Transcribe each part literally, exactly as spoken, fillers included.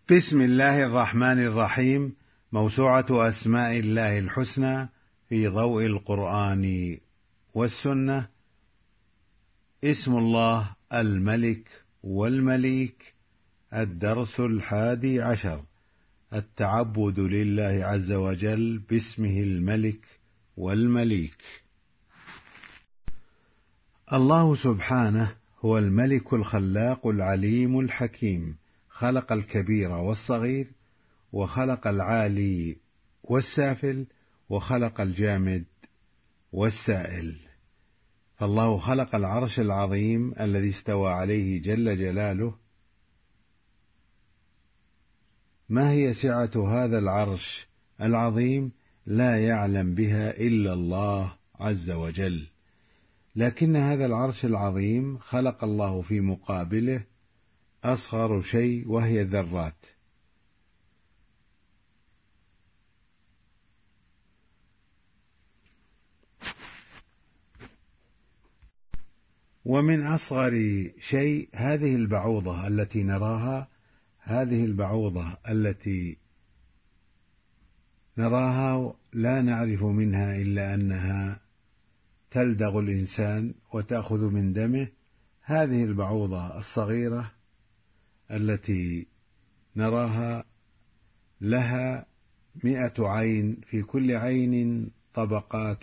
بسم الله الرحمن الرحيم. موسوعة أسماء الله الحسنى في ضوء القرآن والسنة. اسم الله الملك والمليك. الدرس الحادي عشر: التعبد لله عز وجل باسمه الملك والمليك. الله سبحانه هو الملك الخلاق العليم الحكيم، خلق الكبير والصغير، وخلق العالي والسافل، وخلق الجامد والسائل. فالله خلق العرش العظيم الذي استوى عليه جل جلاله. ما هي سعة هذا العرش العظيم؟ لا يعلم بها إلا الله عز وجل، لكن هذا العرش العظيم خلق الله في مقابله أصغر شيء وهي الذرات. ومن أصغر شيء هذه البعوضة التي نراها، هذه البعوضة التي نراها لا نعرف منها إلا أنها تلدغ الإنسان وتأخذ من دمه. هذه البعوضة الصغيرة التي نراها لها مئة عين، في كل عين طبقات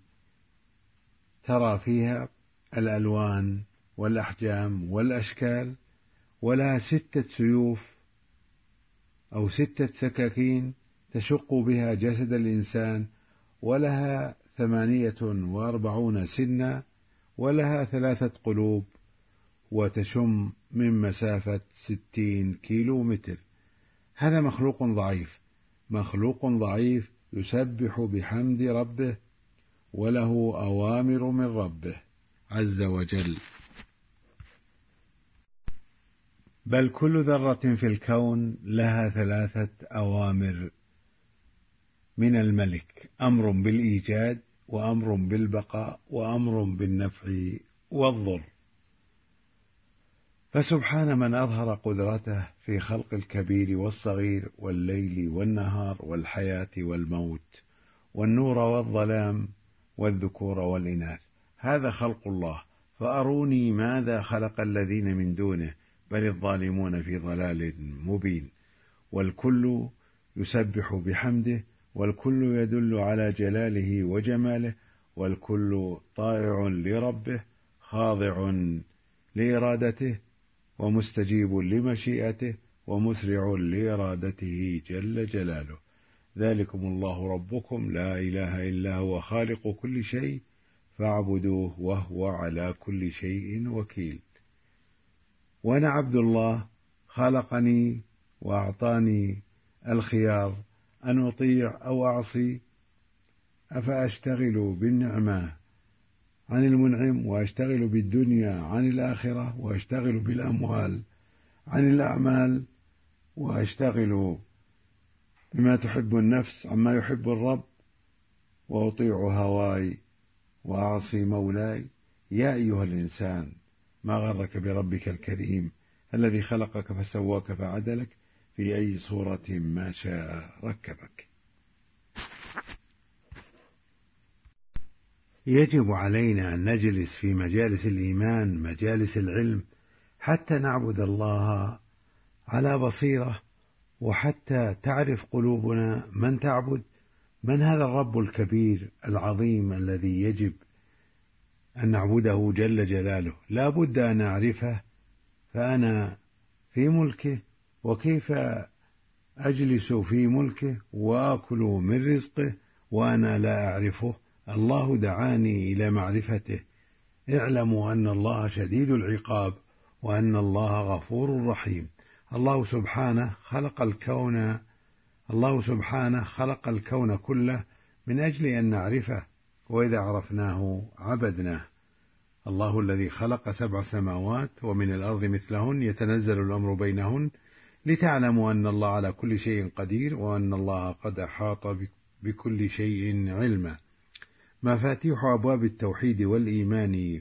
ترى فيها الألوان والأحجام والأشكال، ولها ستة سيوف أو ستة سكاكين تشق بها جسد الإنسان، ولها ثمانية وأربعون سنا، ولها ثلاثة قلوب، وتشم من مسافة ستين كيلو متر. هذا مخلوق ضعيف، مخلوق ضعيف يسبح بحمد ربه، وله أوامر من ربه عز وجل. بل كل ذرة في الكون لها ثلاثة أوامر من الملك: أمر بالإيجاد، وأمر بالبقاء، وأمر بالنفع والضر. فسبحان من أظهر قدرته في خلق الكبير والصغير، والليل والنهار، والحياة والموت، والنور والظلام، والذكور والإناث. هذا خلق الله، فأروني ماذا خلق الذين من دونه، بل الظالمون في ضلال مبين. والكل يسبح بحمده، والكل يدل على جلاله وجماله، والكل طائع لربه، خاضع لإرادته، ومستجيب لمشيئته، ومسرع لإرادته جل جلاله. ذلكم الله ربكم لا إله إلا هو خالق كل شيء فاعبدوه وهو على كل شيء وكيل. وأنا عبد الله خلقني وأعطاني الخيار أن أطيع أو أعصي، أفأشتغل بالنعمة عن المنعم، وأشتغل بالدنيا عن الآخرة، وأشتغل بالأموال عن الأعمال، وأشتغل بما تحب النفس عما يحب الرب، وأطيع هواي وأعصي مولاي. يا أيها الإنسان ما غرك بربك الكريم الذي خلقك فسواك فعدلك في أي صورة ما شاء ركبك. يجب علينا أن نجلس في مجالس الإيمان، مجالس العلم، حتى نعبد الله على بصيرة، وحتى تعرف قلوبنا من تعبد، من هذا الرب الكبير العظيم الذي يجب أن نعبده جل جلاله. لا بد أن أعرفه، فأنا في ملكه، وكيف أجلس في ملكه وآكل من رزقه وأنا لا أعرفه؟ الله دعاني إلى معرفته. اعلموا أن الله شديد العقاب، وأن الله غفور رحيم. الله سبحانه خلق الكون الله سبحانه خلق الكون كله من أجل أن نعرفه، وإذا عرفناه عبدناه. الله الذي خلق سبع سماوات ومن الأرض مثلهن يتنزل الأمر بينهن لتعلموا أن الله على كل شيء قدير، وأن الله قد أحاط بكل شيء علما. مفاتيح أبواب التوحيد والإيمان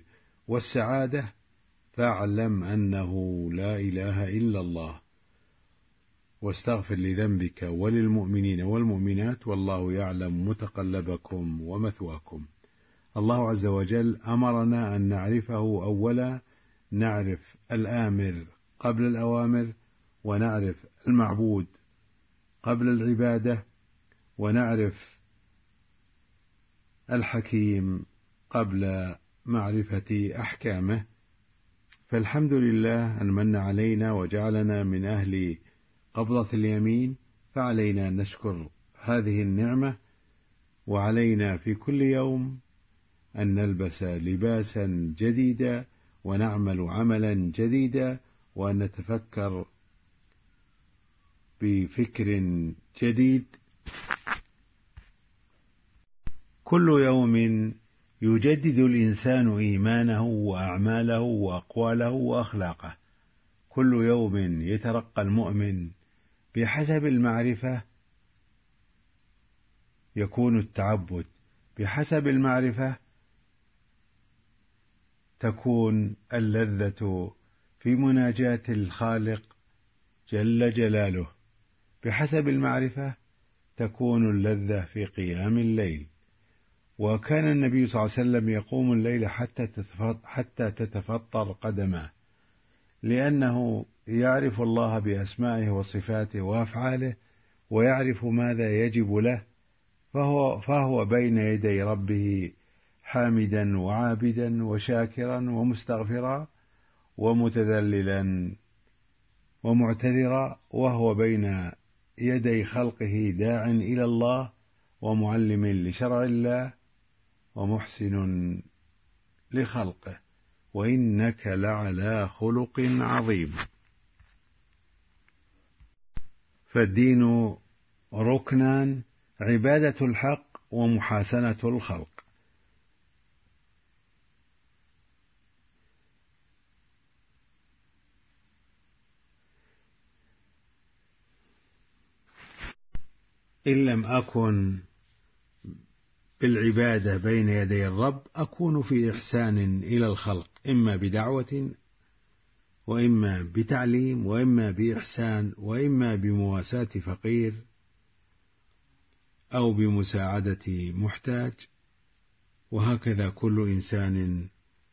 والسعادة: فاعلم أنه لا إله إلا الله. واستغفر لذنبك وللمؤمنين والمؤمنات والله يعلم متقلبكم ومثواكم. الله عز وجل أمرنا أن نعرفه أولا، نعرف الآمر قبل الأوامر، ونعرف المعبود قبل العبادة، ونعرف الحكيم قبل معرفة أحكامه. فالحمد لله أن من علينا وجعلنا من أهل قبضة اليمين، فعلينا أن نشكر هذه النعمة، وعلينا في كل يوم أن نلبس لباسا جديدا ونعمل عملا جديدا، وأن نتفكر بفكر جديد. كل يوم يجدد الإنسان إيمانه وأعماله وأقواله وأخلاقه. كل يوم يترقى المؤمن بحسب المعرفة يكون التعبد، بحسب المعرفة تكون اللذة في مناجاة الخالق جل جلاله، بحسب المعرفة تكون اللذة في قيام الليل. وكان النبي صلى الله عليه وسلم يقوم الليل حتى تتفطر قدماه، لأنه يعرف الله بأسمائه وصفاته وأفعاله، ويعرف ماذا يجب له، فهو, فهو بين يدي ربه حامدا وعابدا وشاكرا ومستغفرا ومتذللا ومعتذرا، وهو بين يدي خلقه داع إلى الله ومعلم لشرع الله ومحسن لخلقه، وإنك لعلى خلق عظيم. فالدين ركنان: عبادة الحق ومحاسنة الخلق. إن لم أكن بالعبادة بين يدي الرب أكون في إحسان إلى الخلق، إما بدعوة وإما بتعليم وإما بإحسان وإما بمواساة فقير أو بمساعدة محتاج، وهكذا كل إنسان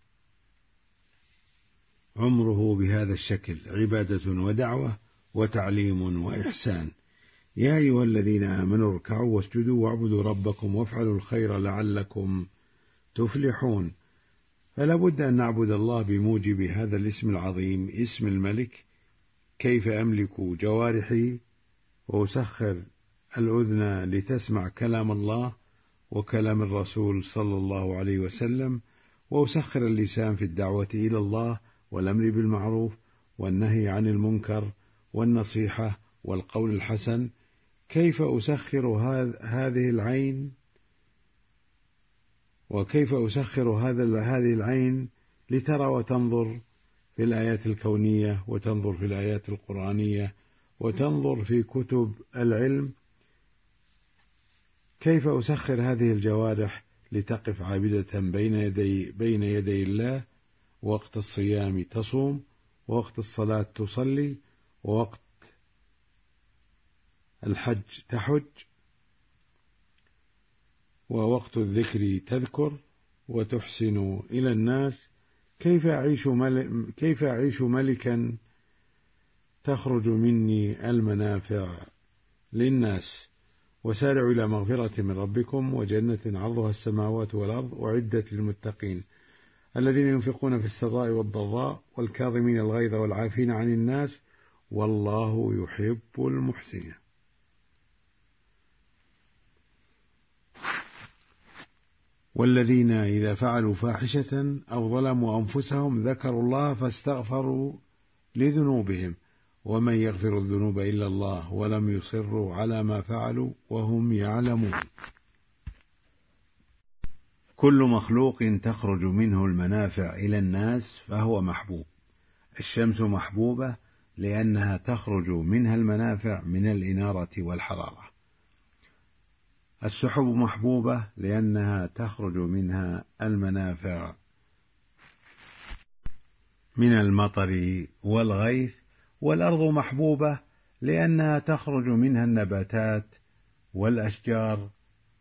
عمره بهذا الشكل: عبادة ودعوة وتعليم وإحسان. يا أيها الذين آمنوا اركعوا واسجدوا واعبدوا ربكم وافعلوا الخير لعلكم تفلحون. فلا بد أن نعبد الله بموجب هذا الاسم العظيم، اسم الملك. كيف أملك جوارحي وأسخر الأذن لتسمع كلام الله وكلام الرسول صلى الله عليه وسلم، وأسخر اللسان في الدعوة إلى الله والأمر بالمعروف والنهي عن المنكر والنصيحة والقول الحسن. كيف أسخر هذه العين وكيف أسخر هذه العين لترى وتنظر في الآيات الكونية وتنظر في الآيات القرآنية وتنظر في كتب العلم. كيف أسخر هذه الجوارح لتقف عابدة بين يدي, بين يدي الله، وقت الصيام تصوم، ووقت الصلاة تصلي، ووقت الحج تحج، ووقت الذكر تذكر وتحسن إلى الناس. كيف أعيش, مل... كيف أعيش ملكا تخرج مني المنافع للناس. وسارعوا إلى مغفرة من ربكم وجنة عرضها السماوات والأرض أعدت للمتقين الذين ينفقون في السراء والضراء والكاظمين الغيظ والعافين عن الناس والله يحب المحسنين. والذين إذا فعلوا فاحشة أو ظلموا أنفسهم ذكروا الله فاستغفروا لذنوبهم ومن يغفر الذنوب إلا الله ولم يصروا على ما فعلوا وهم يعلمون. كل مخلوق تخرج منه المنافع إلى الناس فهو محبوب. الشمس محبوبة لأنها تخرج منها المنافع من الإنارة والحرارة. السحب محبوبة لأنها تخرج منها المنافع من المطر والغيث. والأرض محبوبة لأنها تخرج منها النباتات والأشجار،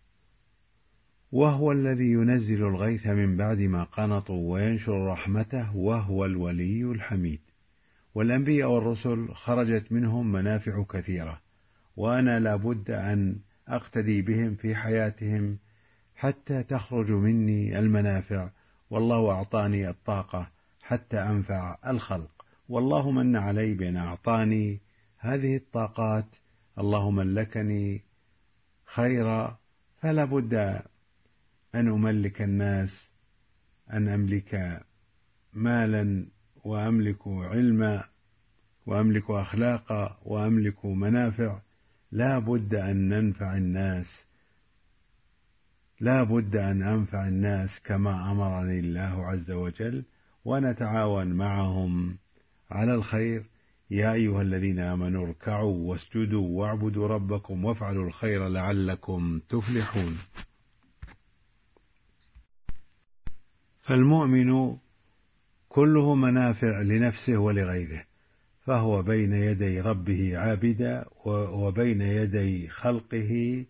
وهو الذي ينزل الغيث من بعد ما قنطوا وينشر رحمته، وهو الولي الحميد. والأنبياء والرسل خرجت منهم منافع كثيرة، وأنا لابد أن أقتدي بهم في حياتهم حتى تخرج مني المنافع، والله أعطاني الطاقة حتى أنفع الخلق، والله من علي بأن أعطاني هذه الطاقات. الله ملكني خيرا، فلا بد أن أملك الناس، أن أملك مالا وأملك علما وأملك أخلاقا وأملك منافع. لا بد أن ننفع الناس، لا بد أن أنفع الناس كما أمرني الله عز وجل، ونتعاون معهم على الخير. يا أيها الذين آمنوا اركعوا واسجدوا واعبدوا ربكم وافعلوا الخير لعلكم تفلحون. فالمؤمن كله منافع لنفسه ولغيره، فهو بين يدي ربه عابدا، وبين يدي خلقه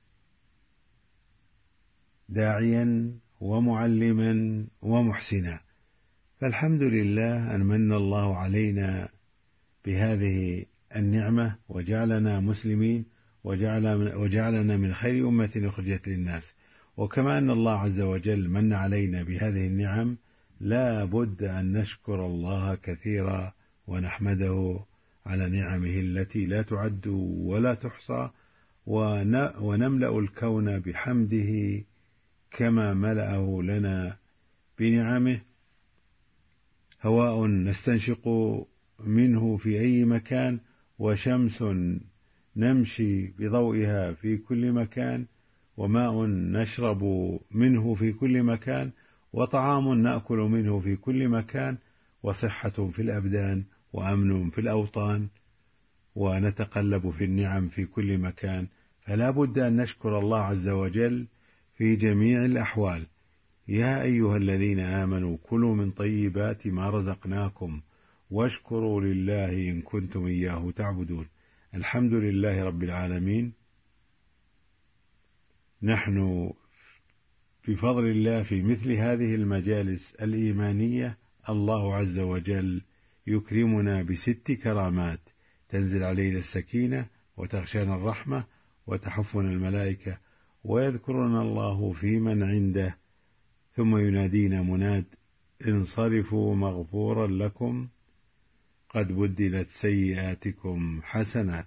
داعيا ومعلما ومحسنا. فالحمد لله أن من الله علينا بهذه النعمة وجعلنا مسلمين، وجعلنا من خير أمة أخرجت للناس. وكما أن الله عز وجل من علينا بهذه النعم، لا بد أن نشكر الله كثيرا ونحمده على نعمه التي لا تعد ولا تحصى، ونملأ الكون بحمده كما ملأه لنا بنعمه. هواء نستنشق منه في أي مكان، وشمس نمشي بضوئها في كل مكان، وماء نشرب منه في كل مكان، وطعام نأكل منه في كل مكان، وصحة في الأبدان، وأمن في الأوطان، ونتقلب في النعم في كل مكان. فلا بد أن نشكر الله عز وجل في جميع الأحوال. يا أيها الذين آمنوا كلوا من طيبات ما رزقناكم واشكروا لله إن كنتم إياه تعبدون. الحمد لله رب العالمين. نحن بفضل الله في مثل هذه المجالس الإيمانية، الله عز وجل يكرمنا بست كرامات: تنزل علينا السكينة، وتغشانا الرحمة، وتحفنا الملائكة، ويذكرنا الله في من عنده، ثم ينادينا مناد: انصرفوا مغفورا لكم قد بدلت سيئاتكم حسنات.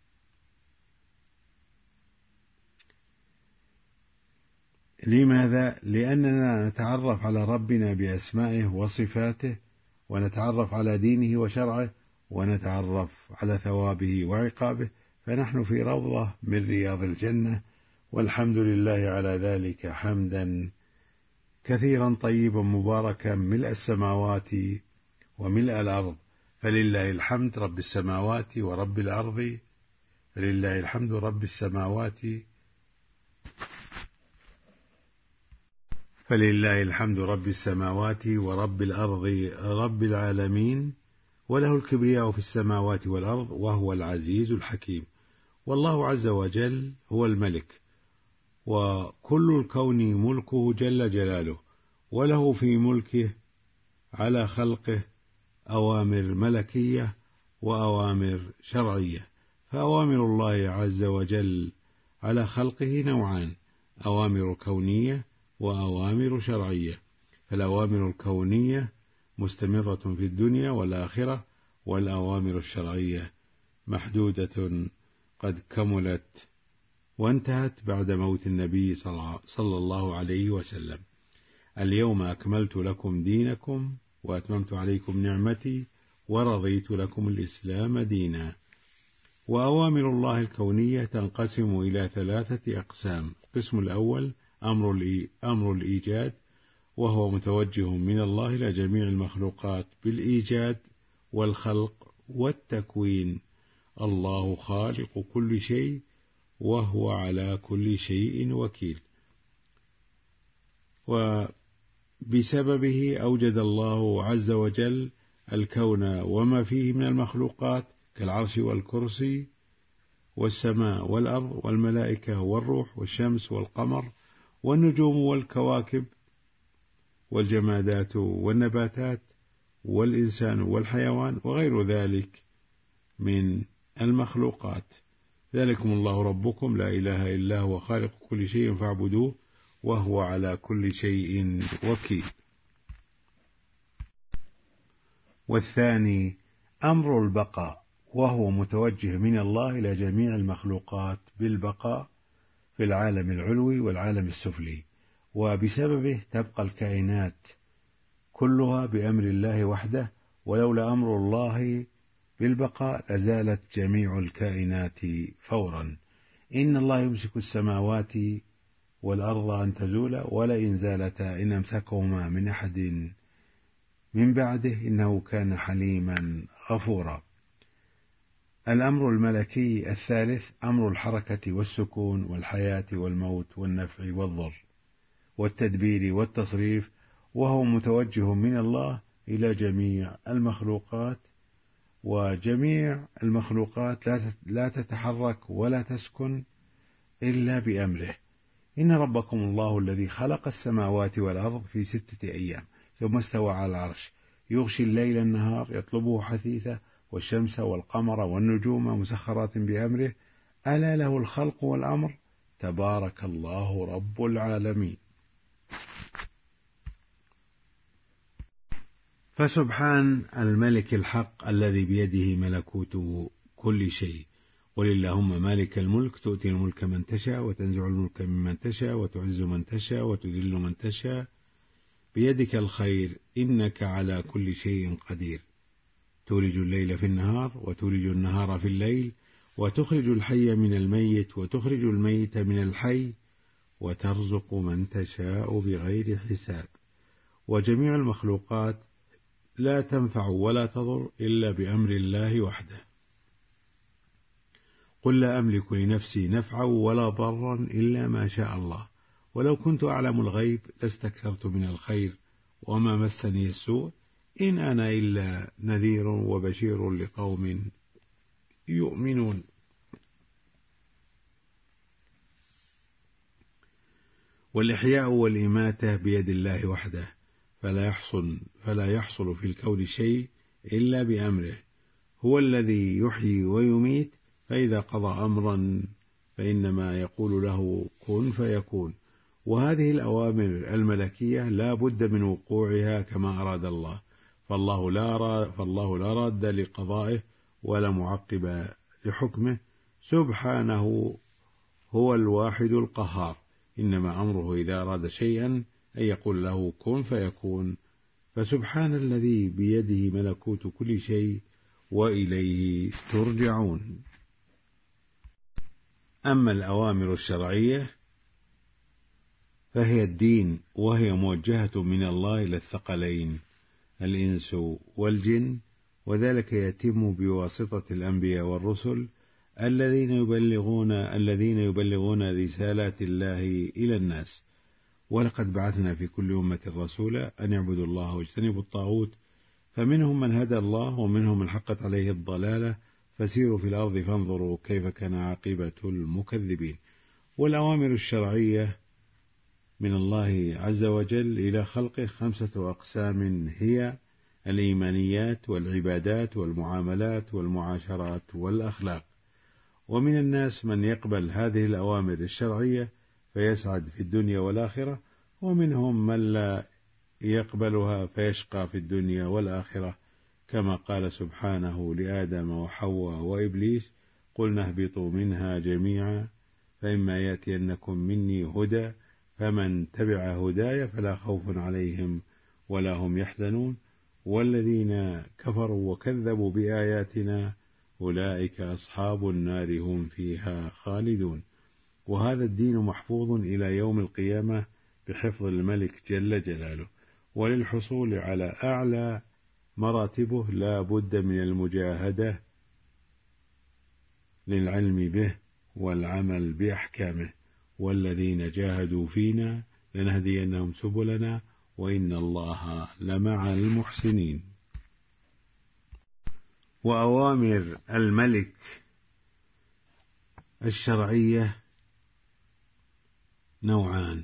لماذا؟ لأننا نتعرف على ربنا بأسمائه وصفاته، ونتعرف على دينه وشرعه، ونتعرف على ثوابه وعقابه، فنحن في روضة من رياض الجنة، والحمد لله على ذلك حمدا كثيرا طيبا مباركا ملء السماوات وملء الأرض. فلله الحمد رب السماوات ورب الأرض، فلله الحمد رب السماوات فلله الحمد رب السماوات ورب الأرض رب العالمين، وله الكبرياء في السماوات والأرض، وهو العزيز الحكيم. والله عز وجل هو الملك، وكل الكون ملكه جل جلاله، وله في ملكه على خلقه أوامر ملكية وأوامر شرعية. فأوامر الله عز وجل على خلقه نوعان: أوامر كونية وأوامر شرعية. فالأوامر الكونية مستمرة في الدنيا والآخرة، والأوامر الشرعية محدودة قد كملت وانتهت بعد موت النبي صلى الله عليه وسلم. اليوم أكملت لكم دينكم وأتممت عليكم نعمتي ورضيت لكم الإسلام دينا. وأوامر الله الكونية تنقسم إلى ثلاثة أقسام: القسم الأول أمر الإيجاد، وهو متوجه من الله إلى جميع المخلوقات بالإيجاد والخلق والتكوين. الله خالق كل شيء، وهو على كل شيء وكيل. وبسببه أوجد الله عز وجل الكون وما فيه من المخلوقات كالعرش والكرسي والسماء والأرض والملائكة والروح والشمس والقمر والنجوم والكواكب والجمادات والنباتات والإنسان والحيوان وغير ذلك من المخلوقات. ذلكم الله ربكم لا إله إلا هو خالق كل شيء فاعبدوه وهو على كل شيء وكيل. والثاني أمر البقاء، وهو متوجه من الله إلى جميع المخلوقات بالبقاء في العالم العلوي والعالم السفلي، وبسببه تبقى الكائنات كلها بأمر الله وحده، ولولا أمر الله بالبقاء لزالت جميع الكائنات فورا. إن الله يمسك السماوات والأرض أن تزولا ولئن زالتا إن أمسكهما من أحد من بعده إنه كان حليما غفورا. الأمر الملكي الثالث أمر الحركة والسكون والحياة والموت والنفع والضر والتدبير والتصريف، وهو متوجه من الله إلى جميع المخلوقات، وجميع المخلوقات لا تتحرك ولا تسكن إلا بأمره. إن ربكم الله الذي خلق السماوات والأرض في ستة أيام ثم استوى على العرش يغشي الليل النهار يطلبه حثيثا والشمس والقمر والنجوم مسخرات بأمره ألا له الخلق والأمر تبارك الله رب العالمين. فسبحان الملك الحق الذي بيده ملكوت كل شيء. قل اللهم مالك الملك تؤتي الملك من تشاء وتنزع الملك ممن تشاء وتعز من تشاء وتذل من تشاء بيدك الخير إنك على كل شيء قدير. تولج الليل في النهار وتولج النهار في الليل وتخرج الحي من الميت وتخرج الميت من الحي وترزق من تشاء بغير حساب. وجميع المخلوقات لا تنفع ولا تضر إلا بأمر الله وحده. قل لا أملك لنفسي نفعا ولا ضرا إلا ما شاء الله ولو كنت أعلم الغيب لاستكثرت من الخير وما مسني السوء إن أنا إلا نذير وبشير لقوم يؤمنون. والإحياء والإماتة بيد الله وحده، فلا يحصل, فلا يحصل في الكون شيء إلا بأمره. هو الذي يحيي ويميت، فإذا قضى أمرا فإنما يقول له كن فيكون. وهذه الأوامر الملكية لا بد من وقوعها كما أراد الله، فالله لا, راد فالله لا راد لقضائه ولا معقب لحكمه سبحانه، هو الواحد القهار. إنما أمره إذا أراد شيئا أن يقول له كن فيكون. فسبحان الذي بيده ملكوت كل شيء وإليه ترجعون. أما الأوامر الشرعية فهي الدين، وهي موجهة من الله إلى الثقلين الإنس والجن، وذلك يتم بواسطة الأنبياء والرسل الذين يبلغون الذين يبلغون رسالات الله إلى الناس. ولقد بعثنا في كل أمة رسولا أن يعبدوا الله واجتنبوا الطاغوت، فمنهم من هدى الله ومنهم من حقت عليه الضلالة، فسيروا في الأرض فانظروا كيف كان عاقبة المكذبين. والأوامر الشرعية من الله عز وجل إلى خلقه خمسة أقسام، هي الإيمانيات والعبادات والمعاملات والمعاشرات والأخلاق. ومن الناس من يقبل هذه الأوامر الشرعية فيسعد في الدنيا والآخرة، ومنهم من لا يقبلها فيشقى في الدنيا والآخرة، كما قال سبحانه لآدم وحواء وإبليس قلنا اهبطوا منها جميعا فإما يأتينكم مني هدى فمن تبع هداي فلا خوف عليهم ولا هم يحزنون والذين كفروا وكذبوا بآياتنا أولئك أصحاب النار هم فيها خالدون. وهذا الدين محفوظ إلى يوم القيامة بحفظ الملك جل جلاله. وللحصول على أعلى مراتبه لا بد من المجاهدة للعلم به والعمل بأحكامه، والذين جاهدوا فينا لنهدينهم سبلنا وإن الله لمع المحسنين. وأوامر الملك الشرعية نوعان: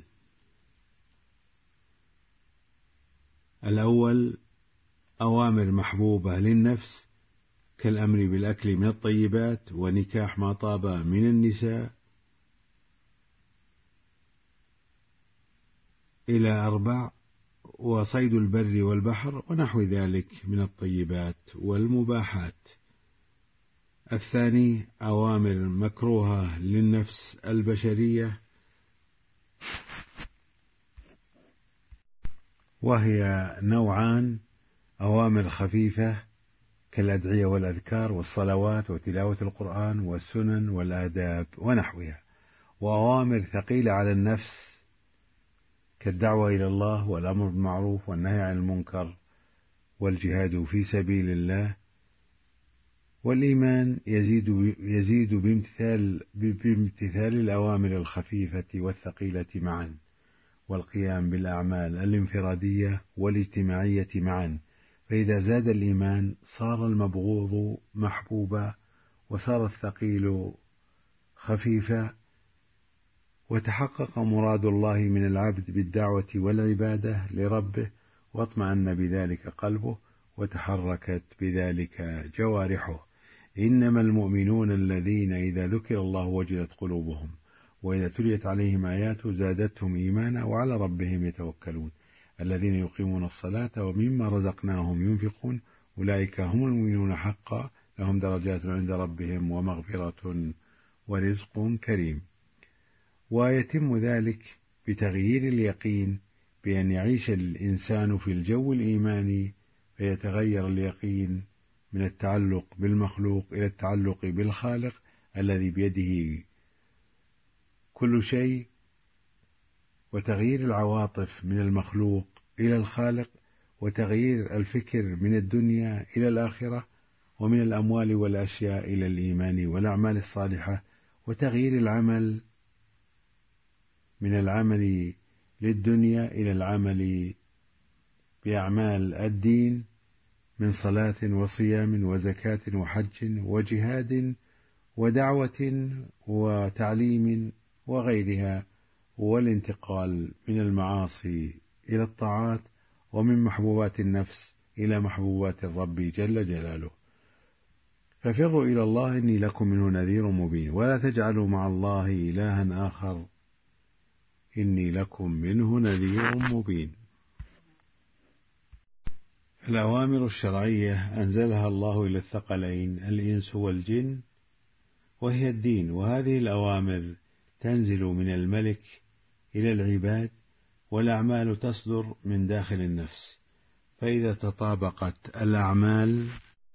الأول أوامر محبوبة للنفس كالأمر بالأكل من الطيبات ونكاح ما طاب من النساء إلى أربع، وصيد البر والبحر ونحو ذلك من الطيبات والمباحات. الثاني أوامر مكروهة للنفس البشرية، وهي نوعان: أوامر خفيفة كالأدعية والأذكار والصلوات وتلاوة القرآن والسنن والآداب ونحوها، وأوامر ثقيلة على النفس كالدعوة إلى الله والأمر بالمعروف والنهي عن المنكر والجهاد في سبيل الله. والإيمان يزيد يزيد بامتثال بامتثال الأوامر الخفيفة والثقيلة معا، والقيام بالأعمال الانفرادية والاجتماعية معا. فإذا زاد الإيمان صار المبغوض محبوبا، وصار الثقيل خفيفا، وتحقق مراد الله من العبد بالدعوة والعبادة لربه، واطمأن بذلك قلبه، وتحركت بذلك جوارحه. إنما المؤمنون الذين إذا ذكر الله وجلت قلوبهم وإذا تليت عليهم آياته زادتهم إيمانا وعلى ربهم يتوكلون الذين يقيمون الصلاة ومما رزقناهم ينفقون أولئك هم المؤمنون حقا لهم درجات عند ربهم ومغفرة ورزق كريم. ويتم ذلك بتغيير اليقين بأن يعيش الإنسان في الجو الإيماني، فيتغير اليقين من التعلق بالمخلوق إلى التعلق بالخالق الذي بيده كل شيء، وتغيير العواطف من المخلوق إلى الخالق، وتغيير الفكر من الدنيا إلى الآخرة، ومن الأموال والأشياء إلى الإيمان والأعمال الصالحة، وتغيير العمل من العمل للدنيا إلى العمل بأعمال الدين من صلاة وصيام وزكاة وحج وجهاد ودعوة وتعليم وغيرها، والانتقال من المعاصي إلى الطاعات، ومن محبوبات النفس إلى محبوبات الرب جل جلاله. ففروا إلى الله إني لكم منه نذير مبين، ولا تجعلوا مع الله إلها آخر إني لكم منه نذير مبين. الأوامر الشرعية أنزلها الله إلى الثقلين الإنس والجن، وهي الدين، وهذه الأوامر تنزل من الملك إلى العباد، والأعمال تصدر من داخل النفس. فإذا تطابقت الأعمال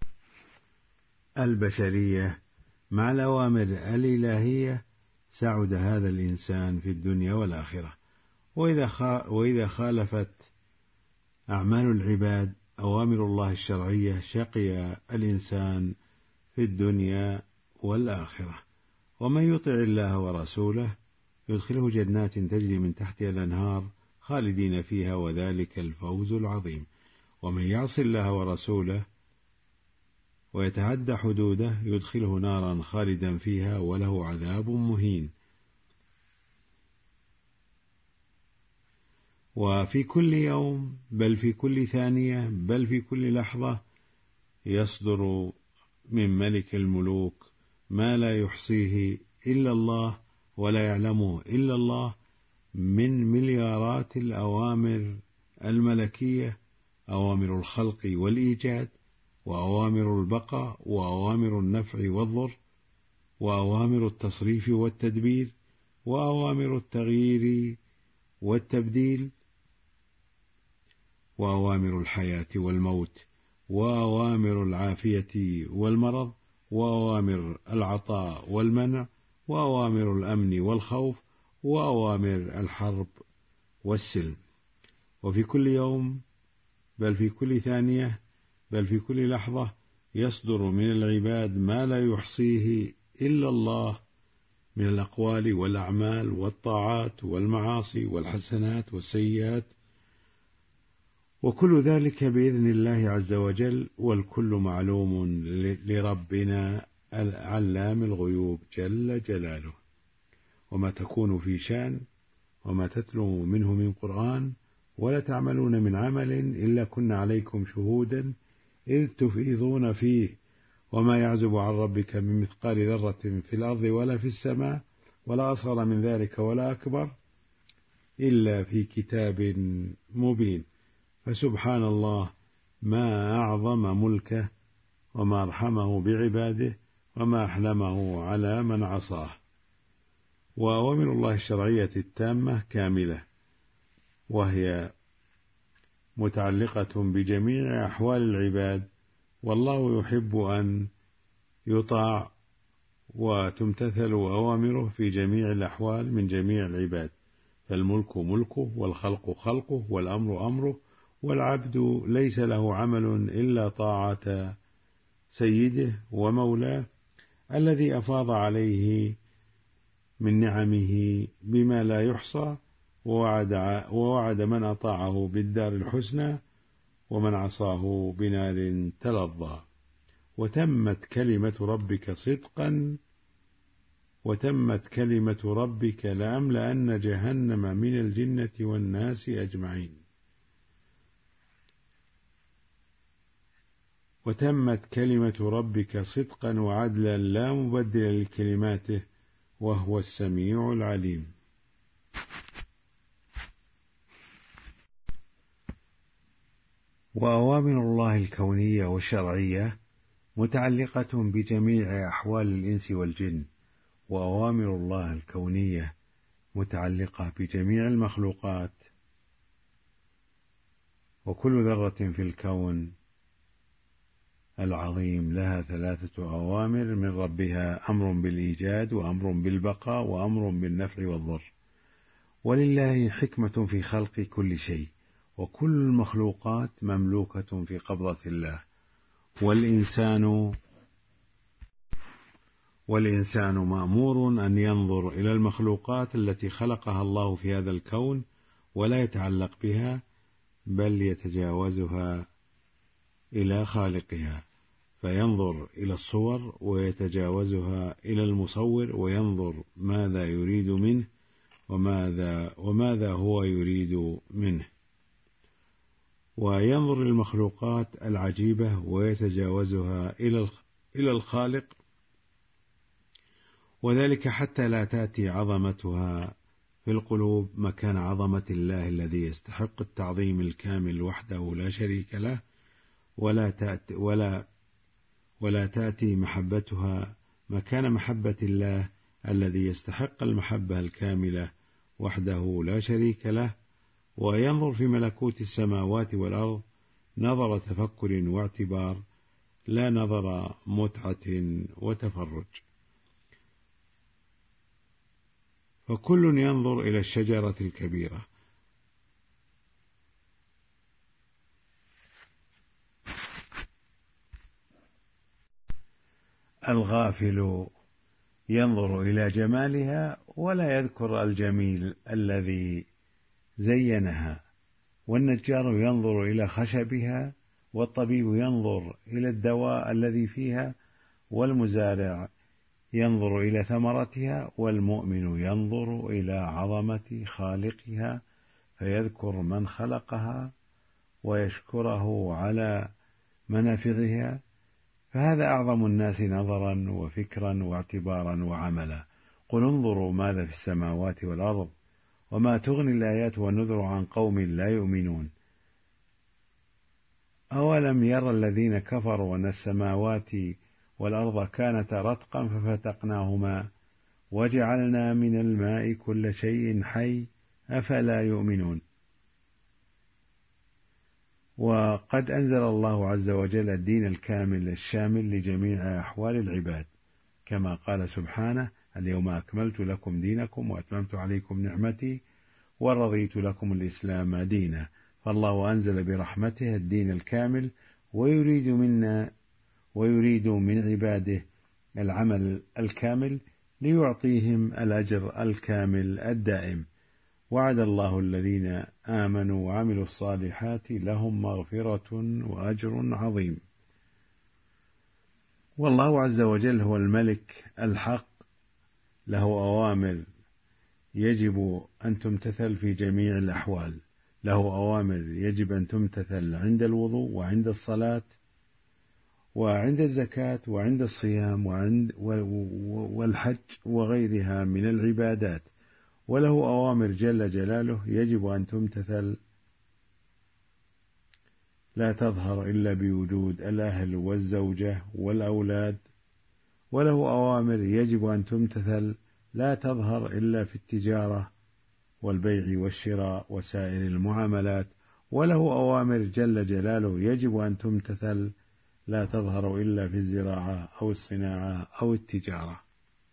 البشرية مع الأوامر الإلهية سعد هذا الإنسان في الدنيا والآخرة. وإذا خالفت أعمال العباد أوامر الله الشرعية شقي الإنسان في الدنيا والآخرة. ومن يطع الله ورسوله يدخله جنات تجري من تحتها الأنهار خالدين فيها وذلك الفوز العظيم. ومن يعص الله ورسوله ويتعدى حدوده يدخله نارا خالدا فيها وله عذاب مهين. وفي كل يوم بل في كل ثانية بل في كل لحظة يصدر من ملك الملوك ما لا يحصيه إلا الله ولا يعلمه إلا الله من مليارات الأوامر الملكية، أوامر الخلق والإيجاد، وأوامر البقاء، وأوامر النفع والضر، وأوامر التصريف والتدبير، وأوامر التغيير والتبديل، وأوامر الحياة والموت، وأوامر العافية والمرض، وأوامر العطاء والمنع، وأوامر الأمن والخوف، وأوامر الحرب والسلم. وفي كل يوم بل في كل ثانية بل في كل لحظة يصدر من العباد ما لا يحصيه إلا الله من الأقوال والأعمال والطاعات والمعاصي والحسنات والسيئات، وكل ذلك بإذن الله عز وجل، والكل معلوم لربنا العلام الغيوب جل جلاله. وما تكون في شأن وما تتلو منه من قرآن ولا تعملون من عمل إلا كنا عليكم شهودا إذ تفيضون فيه وما يعزب عن ربك من مثقال ذرة في الأرض ولا في السماء ولا أصغر من ذلك ولا أكبر إلا في كتاب مبين. فسبحان الله، ما أعظم ملكه وما أرحمه بعباده وما أحلمه على من عصاه. وأوامر الله الشرعية التامة كاملة، وهي متعلقة بجميع أحوال العباد، والله يحب أن يطاع وتمتثل أوامره في جميع الأحوال من جميع العباد. فالملك ملكه والخلق خلقه والأمر أمره، والعبد ليس له عمل إلا طاعة سيده ومولاه الذي أفاض عليه من نعمه بما لا يحصى، ووعد, ووعد من أطاعه بالدار الحسنى ومن عصاه بنار تلظى. وتمت كلمة ربك صدقا وتمت كلمة ربك لأملأن جهنم من الجنة والناس أجمعين. وتمت كلمة ربك صدقا وعدلا لا مبدل لكلماته وهو السميع العليم. وأوامر الله الكونية والشرعية متعلقة بجميع أحوال الإنس والجن، وأوامر الله الكونية متعلقة بجميع المخلوقات، وكل ذرة في الكون العظيم لها ثلاثة أوامر من ربها: أمر بالإيجاد وأمر بالبقاء وأمر بالنفع والضر. ولله حكمة في خلق كل شيء، وكل المخلوقات مملوكة في قبضة الله. والإنسان والإنسان مأمور أن ينظر إلى المخلوقات التي خلقها الله في هذا الكون ولا يتعلق بها، بل يتجاوزها إلى خالقها، فينظر إلى الصور ويتجاوزها إلى المصور وينظر ماذا يريد منه وماذا, وماذا هو يريد منه، وينظر المخلوقات العجيبة ويتجاوزها إلى الخالق، وذلك حتى لا تأتي عظمتها في القلوب مكان عظمة الله الذي يستحق التعظيم الكامل وحده لا شريك له، ولا تأتي, ولا ولا تأتي محبتها مكان محبة الله الذي يستحق المحبة الكاملة وحده لا شريك له. وينظر في ملكوت السماوات والأرض نظر تفكر واعتبار، لا نظر متعة وتفرج. فكل ينظر إلى الشجرة الكبيرة الغافل ينظر إلى جمالها ولا يذكر الجميل الذي زينها، والنجار ينظر إلى خشبها، والطبيب ينظر إلى الدواء الذي فيها، والمزارع ينظر إلى ثمرتها، والمؤمن ينظر إلى عظمة خالقها فيذكر من خلقها ويشكره على منافذها. فهذا أعظم الناس نظرا وفكرا واعتبارا وعملا. قل انظروا ماذا في السماوات والأرض وما تغني الآيات والنذر عن قوم لا يؤمنون. أولم يرى الذين كفروا أن السماوات والأرض كانتا رتقا ففتقناهما وجعلنا من الماء كل شيء حي أفلا يؤمنون. وقد أنزل الله عز وجل الدين الكامل الشامل لجميع أحوال العباد، كما قال سبحانه: اليوم أكملت لكم دينكم وأتممت عليكم نعمتي ورضيت لكم الإسلام دينا. فالله أنزل برحمته الدين الكامل، ويريد منا ويريد من عباده العمل الكامل ليعطيهم الأجر الكامل الدائم. وعد الله الذين آمنوا وعملوا الصالحات لهم مغفرة وأجر عظيم. والله عز وجل هو الملك الحق، له أوامر يجب أن تمتثل في جميع الأحوال، له أوامر يجب أن تمتثل عند الوضوء وعند الصلاة وعند الزكاة وعند الصيام وعند والحج وغيرها من العبادات، وله أوامر جل جلاله يجب أن تمتثل لا تظهر إلا بوجود الأهل والزوجة والأولاد، وله أوامر يجب أن تمتثل لا تظهر إلا في التجارة والبيع والشراء وسائر المعاملات، وله أوامر جل جلاله يجب أن تمتثل لا تظهر إلا في الزراعة أو الصناعة أو التجارة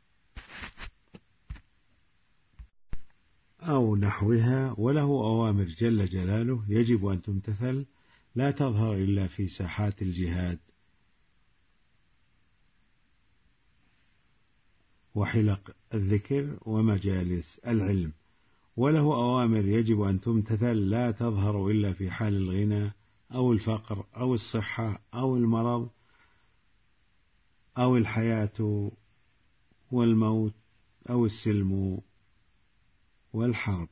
أو نحوها، وله أوامر جل جلاله يجب أن تمتثل لا تظهر إلا في ساحات الجهاد وحلق الذكر ومجالس العلم، وله أوامر يجب أن تمتثل لا تظهر إلا في حال الغنى أو الفقر أو الصحة أو المرض أو الحياة والموت أو السلم والحرب،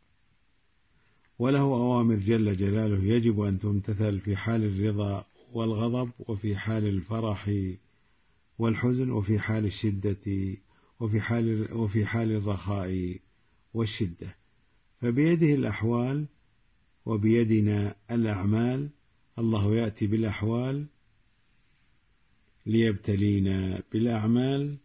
وله أوامر جل جلاله يجب أن تمتثل في حال الرضا والغضب وفي حال الفرح والحزن وفي حال الشدة وفي حال وفي حال الرخاء والشدة، فبيده الأحوال وبيدنا الأعمال. الله يأتي بالأحوال ليبتلينا بالأعمال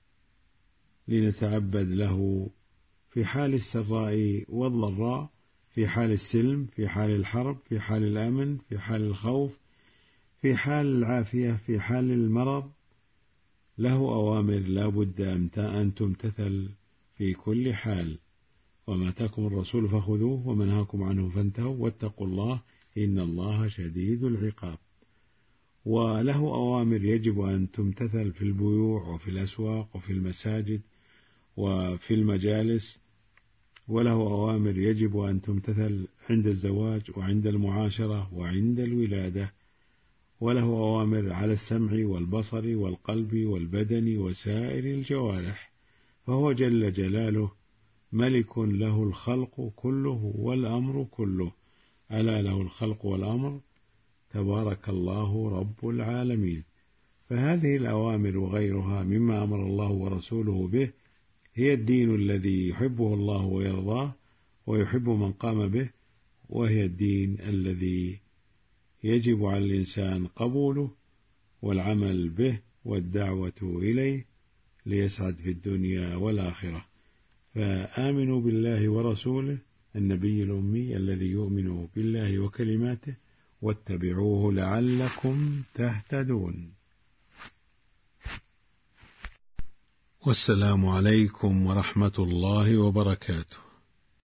لنتعبد له في حال السراء والضراء، في حال السلم، في حال الحرب، في حال الأمن، في حال الخوف، في حال العافية، في حال المرض، له أوامر لا بد أن تمتثل في كل حال. وما آتاكم الرسول فخذوه وما نهاكم عنه فانتهوا واتقوا الله إن الله شديد العقاب. وله أوامر يجب أن تمتثل في البيوع وفي الأسواق وفي المساجد وفي المجالس، وله أوامر يجب أن تمتثل عند الزواج وعند المعاشرة وعند الولادة، وله أوامر على السمع والبصر والقلب والبدن وسائر الجوارح، فهو جل جلاله ملك له الخلق كله والأمر كله، ألا له الخلق والأمر تبارك الله رب العالمين. فهذه الأوامر وغيرها مما أمر الله ورسوله به هي الدين الذي يحبه الله ويرضاه ويحب من قام به، وهي الدين الذي يجب على الإنسان قبوله والعمل به والدعوة إليه ليسعد في الدنيا والآخرة. فآمنوا بالله ورسوله النبي الأمي الذي يؤمن بالله وكلماته واتبعوه لعلكم تهتدون. والسلام عليكم ورحمة الله وبركاته.